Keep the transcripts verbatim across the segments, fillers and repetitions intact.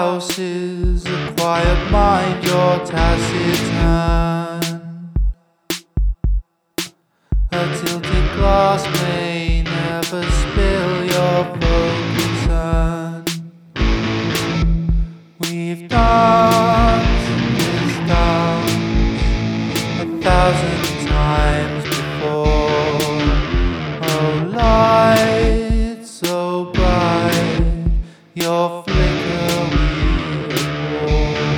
houses, a quiet mind, your taciturn. A tilted glass may never spill your full concern. We've danced this dance a thousand times before. Oh, light so bright, your flicker we adore.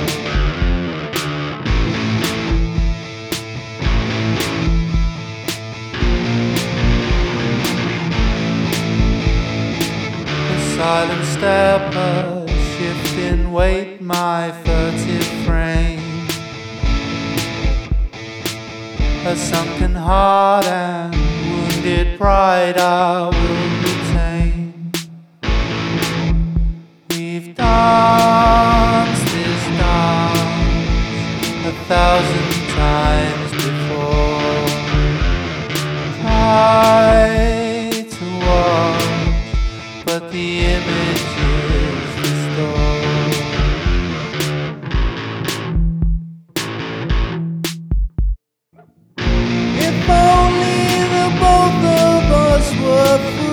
A silent stepper, shift in weight, my furtive frame. A sunken heart and wounded pride I will retain. We've danced this dance a thousand times before. Try to watch, but the image is restored. If only the both of us were free.